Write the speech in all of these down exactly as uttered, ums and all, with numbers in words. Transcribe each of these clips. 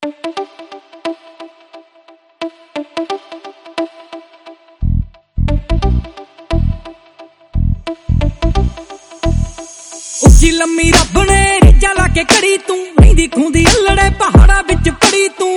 ਉੱਚੀ ਲੰਮੀ ਰੱਬ ਨੇ ਰੀਝਾਂ ਲਾ ਕੇ ਘੜੀ ਤੂੰ ਰਹਿੰਦੀ ਖੂੰਦੀ ਅਲੜੇ ਪਹਾੜਾਂ ਵਿੱਚ ਪੜੀ ਤੂੰ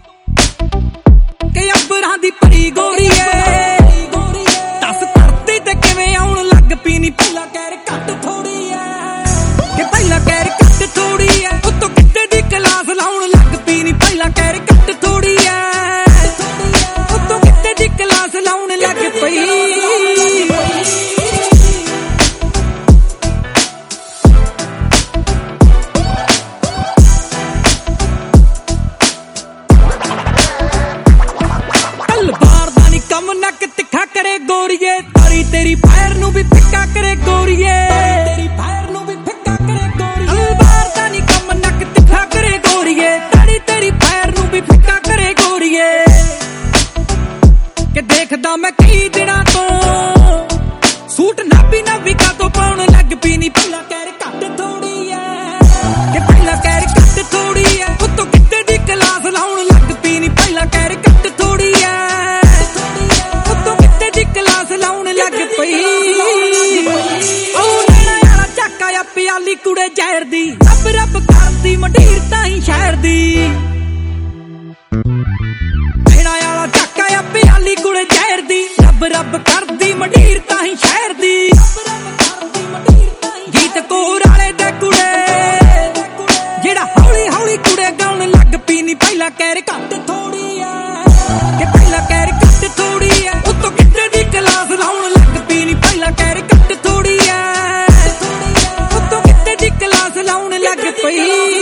ਕਿ ਅੰਬਰਾਂ ਦੀ ਭਰੀ ਗੋਰੀਏ ਦੱਸ ਧਰਤੀ ਤੇ ਕਿਵੇਂ ਆਉਣ ਲੱਗ ਪਈ ਨੀ ਪਹਿਲਾਂ ਕਹਿਰ ਘੱਟ ਥੋੜੀ ਐ ਕਿ ਪਹਿਲਾਂ ਕਹਿਰ ਘੱਟ ਥੋੜੀ ਐ ਉੱਤੋਂ ਕਿੱਤੇ ਦੀ ਕਲਾਸ ਲਾਉਣ ਲੱਗ ਪਈ ਨੀ ਪਹਿਲਾਂ ਕਹਿਰ ਘੱਟ ਥੋੜੀ ਐ ਉੱਤੋਂ ਕਿੱਤੇ ਦੀ ਕਲਾਸ ਲਾਉਣ ਲੱਗ ਪਈ ਨੱਕ ਤਿੱਖਾ ਕਰੇ ਗੋਰੀਏ ਤਾਰੀ ਤੇਰੀ ਫਾਇਰ ਨੂੰ ਵੀ ਫਿੱਕਾ ਕਰੇ ਗੋਰੀਏ ਤੇਰੀ ਫਾਇਰ ਨੂੰ ਵੀ ਫਿੱਕਾ ਕਰੇ ਗੋਰੀਏ ਤਲਵਾਰ ਦਾ ਨੀ ਕੰਮ ਨੱਕ ਤਿੱਖਾ ਕਰੇ ਗੋਰੀਏ ਤਾਰੀ ਤੇਰੀ ਫਾਇਰ ਨੂੰ ਵੀ ਫਿੱਕਾ ਕਰੇ ਗੋਰੀਏ ਕਿ ਦੇਖਦਾ ਮੈਂ ਕਈ ਦਿਨਾਂ ਤੋਂ ਸੂਟ ਨਾਭੀ ਨਾਭੀ ਕਾ ਤੋਂ ਪਾਉਣ ਲੱਗ ਪਈ ਨੀ ਪਹਿਲਾਂ ਕਹਿਰ ਘੱਟ ਥੋੜੀ ਐ ਕਿ ਪਹਿਲਾਂ ਕਹਿਰ ਘੱਟ ਥੋੜੀ ਐ ਉੱਤੋਂ ਕਿੱਤੇ ਦੀ ਕਲਾਸ ਲਾਉਣ ਲੱਗ ਪਈ ਨੀ ਪਹਿਲਾਂ ਕਹਿਰ ਘੱਟ ਥੋੜੀ ਐ ਕਲਾਸ ਲਾਉਣ ਲੱਗ ਪਈ ਉਹ ਨੈਣਾ ਵਾਲਾ ਝਾਕਾ ਆ ਪਿਆਲੀ ਕੁੜੇ ਜ਼ਹਿਰ ਦੀ ਰੱਬ ਰੱਬ ਕਰਦੀ ਮੰਡੀਰ ਤਾਈਂ ਸ਼ਹਿਰ ਦੀ ਨੈਣਾ ਵਾਲਾ ਝਾਕਾ ਆ ਪਿਆਲੀ ਕੁੜੇ ਜ਼ਹਿਰ ਦੀ ਰੱਬ ਰੱਬ ਕਰਦੀ ਮੰਡੀਰ ਤਾਈਂ ਸ਼ਹਿਰ ਦੀ ਗੀਤ ਕੋਰ ਵਾਲੇ ਦੇ ਕੁੜੇ ਜਿਹੜਾ ਹੌਲੀ ਹੌਲੀ ਕੁੜੇ ਗਾਉਣ ਲੱਗ ਪਈ ਨੀ ਪਹਿਲਾਂ ਕਹਿਰ ਘੱਟ ਥੋੜੀ ਐ ਕਿ ਪਹਿਲਾਂ ਕਹਿਰ ਘੱਟ ਥੋੜੀ ਐ ਉੱਤੋਂ ਕਿੱਤੇ ਦੀ ਕਲਾਸ ਲਾਉਣ ਲੱਗ ਪਈ ਨੀ ਪਹਿਲਾਂ ਕਹਿਰ ਘੱਟ ਥੋੜੀ ਐ ਉੱਤੋਂ ਕਿੱਤੇ ਦੀ ਕਲਾਸ ਲਾਉਣ ਲੱਗ ਪਈ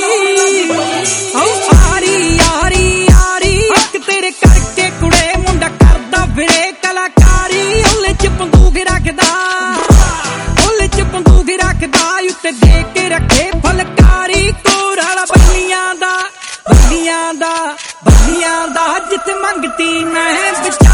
ਓ ਆਰੀ ਆਰੀ ਆਰੀ ਇੱਕ ਤੇਰੇ ਕਰਕੇ ਕੁੜੇ ਮੁੰਡਾ ਕਰਦਾ ਫਿਰੇ ਕਲਾਕਾਰੀ ਉਹਲੇ ਚ ਬੰਦੂਕ ਰੱਖਦਾ ਉਹਲੇ ਚ ਬੰਦੂਕ ਰੱਖਦਾ ਉੱਤੇ ਦੇ ਕੇ ਰੱਖੇ ਫਲਕਾਰੀ ਕੋਰ ਵਾਲਾ ਬੱਲੀਆਂ ਦਾ ਬੱਲੀਆਂ ਦਾ ਬੱਲੀਆਂ ਦਾ ਜਿੱਤ ਮੰਗਤੀ ਮੈਂ